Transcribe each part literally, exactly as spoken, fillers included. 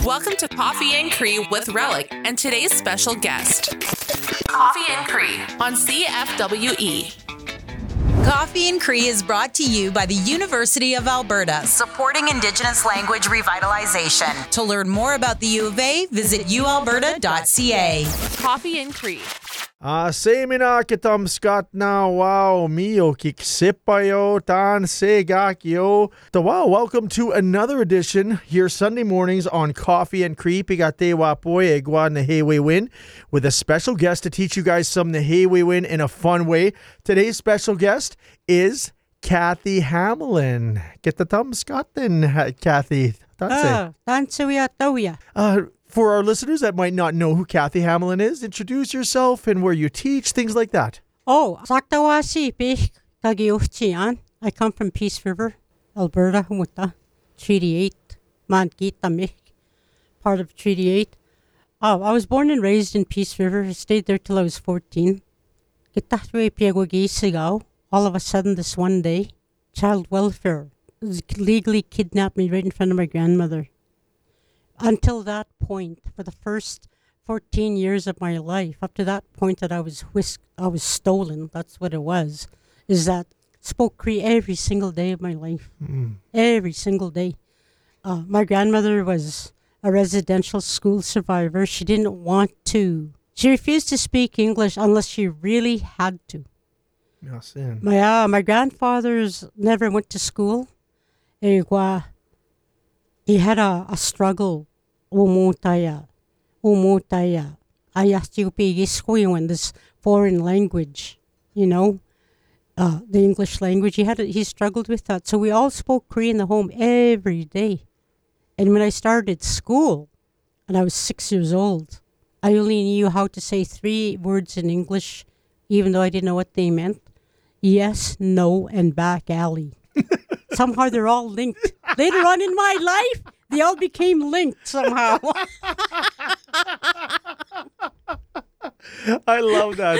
Welcome to Coffee and Cree with Relic and today's special guest, Coffee and Cree on C F W E. Coffee and Cree is brought to you by the University of Alberta, supporting Indigenous language revitalization. To learn more about the U of A, visit u alberta dot c a. Coffee and Cree. Ah, se mina kitam skat na wow mio kiksipayo tan se gakyo. The wow, welcome to another edition here Sunday mornings on Coffee and Cree. Pigate wapoy egwa Nehewe Win with a special guest to teach you guys some Nehewe Win in a fun way. Today's special guest is Kathy Hamelin. Get the thumb Scott then, Kathy. Ah, tansuya tawya. Uh For our listeners that might not know who Kathy Hamelin is, introduce yourself and where you teach, things like that. Oh, Saktawasi Pich Kagiuchian. I come from Peace River, Alberta, Humuta, Treaty eight, Mantgita Mich, part of Treaty eight. Oh, I was born and raised in Peace River. I stayed there till I was fourteen. All of a sudden, this one day, child welfare legally kidnapped me right in front of my grandmother. Until that point, for the first fourteen years of my life, up to that point that I was whisked, I was stolen, that's what it was, is that spoke Cree every single day of my life. Mm. Every single day. Uh, my grandmother was a residential school survivor. She didn't want to. She refused to speak English unless she really had to. Yes, my, uh, my grandfathers never went to school. Eh, He had a, a struggle. Umutaya. Umutaya. Ayastiupigiskuiwan, this foreign language, you know, uh, the English language. He had a, he struggled with that. So we all spoke Cree in the home every day. And when I started school, and I was six years old, I only knew how to say three words in English, even though I didn't know what they meant. Yes, no, and back alley. Somehow they're all linked. Later on in my life, they all became linked somehow. I love that.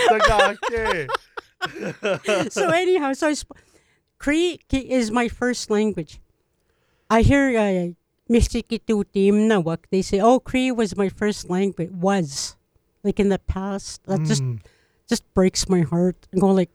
So anyhow, so I sp- Cree is my first language. I hear uh, they say, oh, Cree was my first language. Was. Like in the past. That mm. just just breaks my heart. And go like,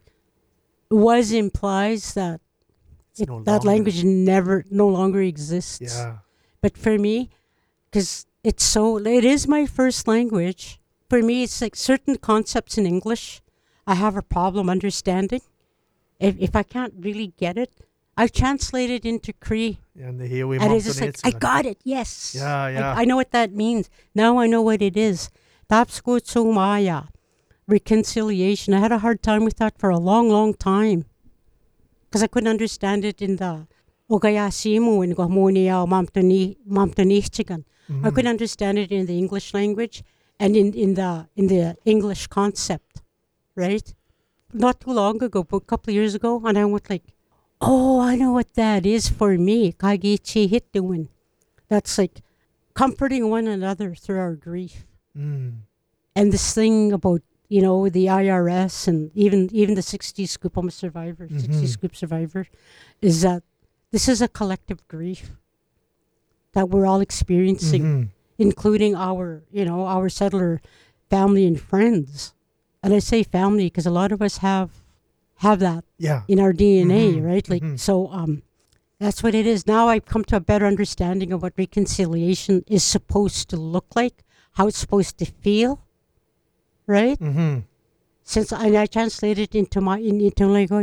was implies that It, no that language never, no longer exists. Yeah. But for me, because it's so, it is my first language. For me, it's like certain concepts in English, I have a problem understanding. If if I can't really get it, I translate it into Cree. Yeah, and the Hiwi and it's just like, I got it, yes. Yeah, yeah. I, I know what that means. Now I know what it is. Tapskutsumaya, reconciliation. I had a hard time with that for a long, long time. Because I couldn't understand it in the Ogayasimu and Gomonia Mamtoni Mamtonichigan. I couldn't understand it in the English language and in, in the in the English concept, right? Not too long ago, but a couple of years ago, and I went like, oh, I know what that is for me. Kagichi Hituin. That's like comforting one another through our grief. Mm. And this thing about, you know, the I R S and even even the sixty scoop, I'm a survivor, mm-hmm. sixty scoop survivor, is that this is a collective grief that we're all experiencing, mm-hmm. including our, you know, our settler family and friends. And I say family because a lot of us have have that yeah. in our D N A, mm-hmm. right? Like, mm-hmm. so um, that's what it is. Now I've come to a better understanding of what reconciliation is supposed to look like, how it's supposed to feel. Right? Mm-hmm. Since I, I translated into my in, into language,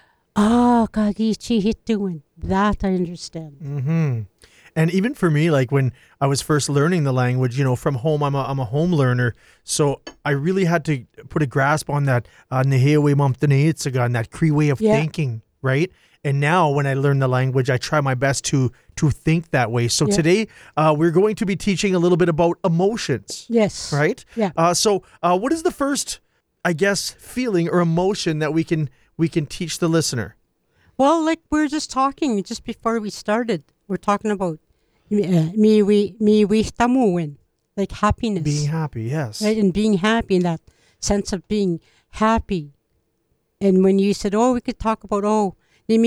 ah, kagichi hituin. That I understand. Mm-hmm. And even for me, like when I was first learning the language, you know, from home, I'm a I'm a home learner, so I really had to put a grasp on that nehewe mamtaniitsagan, that Cree way of yeah. thinking, right? And now when I learn the language, I try my best to to think that way. So yeah. today uh, we're going to be teaching a little bit about emotions. Yes. Right? Yeah. Uh, so uh, what is the first, I guess, feeling or emotion that we can we can teach the listener? Well, like we were just talking just before we started. We're talking about uh, me we me we tamuin, like happiness. Being happy, yes. Right, and being happy in that sense of being happy. And when you said, oh, we could talk about, oh,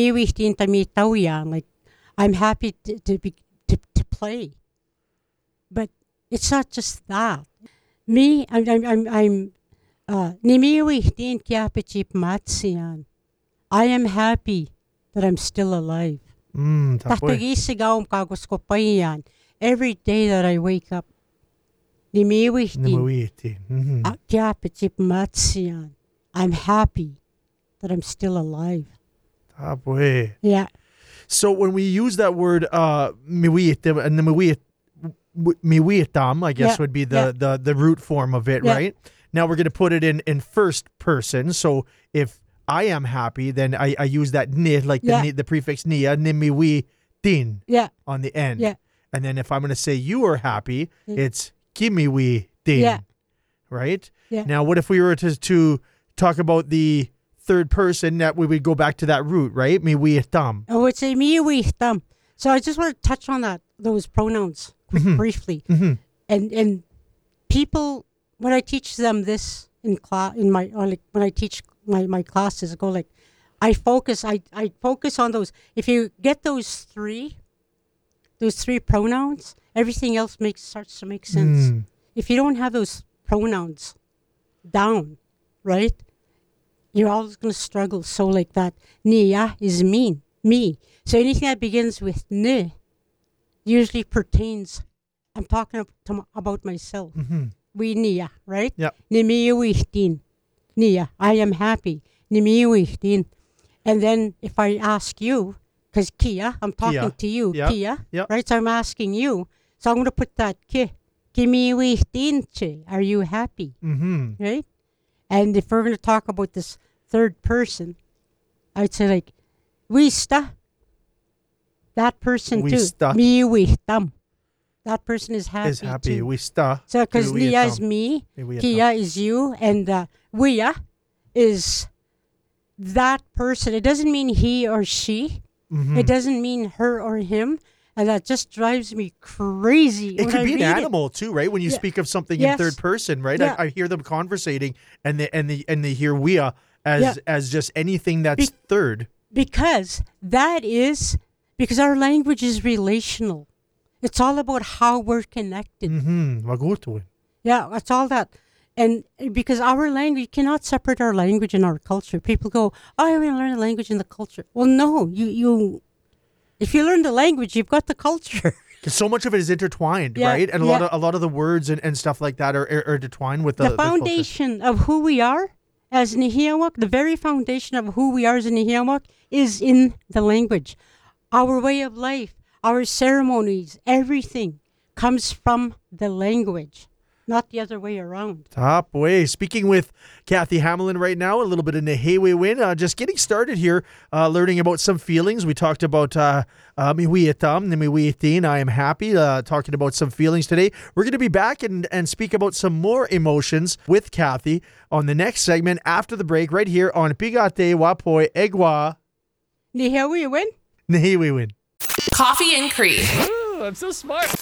like I'm happy to to, be, to to play. But it's not just that. Me, I'm, I'm, I'm, I'm uh, Nimiwi din kiapachip matsiyan. I am happy that I'm still alive. Mm, tapoy. Tatagisigaw kagos ko pa yan. Every day that I wake up, Nimiwi din Namawitin. Mhm. kiapachip matsiyan. I'm happy that I'm still alive. Tapoy. Yeah. So when we use that word, uh, miwiitim, and the miwiit, miwiitam, I guess Yeah, would be the, yeah. the, the root form of it, Yeah. right? Now we're going to put it in, in first person. So if I am happy, then I, I use that ni, like Yeah. the, ni, the prefix nia, nimiwitin Yeah. on the end. Yeah. And then if I'm going to say you are happy, Mm. it's kimiwitin, Yeah. right? Yeah. Now, what if we were to, to talk about the third person, that we would go back to that root, right? Miwiitam. I would say miwitam. So I just want to touch on that, those pronouns quick, briefly. Mhm. And and people, when I teach them this in class, in my or like when I teach my, my classes, I go like, I focus, I, I focus on those. If you get those three, those three pronouns, everything else makes starts to make sense. Mm. If you don't have those pronouns down, right, you're always going to struggle. So like that, niya is mean, me. So anything that begins with ne usually pertains, I'm talking ab- to, about myself. Mhm. We niya, right? Yep. Nimiwitin. Niya, I am happy. Nimiwitin. And then if I ask you, because Kia, I'm talking Kia. to you, Yep. Kia, Yep. right? So I'm asking you. So I'm going to put that ki. Kimiwitin che. Are you happy? Mm-hmm. Right? And if we're going to talk about this third person, I'd say like, wista. That person Wista. too. Mi wistam. That person is happy Is happy. too. We sta. So because we Nia is tam. me, We Kia is you, and uh, Wia is that person. It doesn't mean he or she. Mhm. It doesn't mean her or him. And that just drives me crazy. It when could I be an read it. animal too, right? When you Yeah. speak of something Yes. in third person, right? Yeah. I, I hear them conversating, and they and they and they hear "wea" as Yeah. as just anything that's Be- third. Because that is, because our language is relational. It's all about how we're connected. Mm-hmm. Magutuin. Yeah, that's all that. And because our language, you cannot separate our language and our culture. People go, oh, I want to learn the language and the culture. Well, no, you, you, if you learn the language, you've got the culture. Because so much of it is intertwined, Yeah, right? And a lot yeah. of a lot of the words and, and stuff like that are, are, are intertwined with the, The the culture. foundation of who we are as Nihilwak, the very foundation of who we are as Nihilwak is in the language. Our way of life, our ceremonies, everything comes from the language, not the other way around. Top way. Speaking with Kathy Hamelin right now, a little bit of Nehewe Win. Uh, just getting started here, uh, learning about some feelings. We talked about uh, uh, Miwiatam, Nimiwiatin, I am happy, uh, talking about some feelings today. We're going to be back and, and speak about some more emotions with Kathy on the next segment after the break, right here on Pigate Wapoy Egwa Nihilwak, Nehewe Win. Coffee and Cree. Ooh, I'm so smart.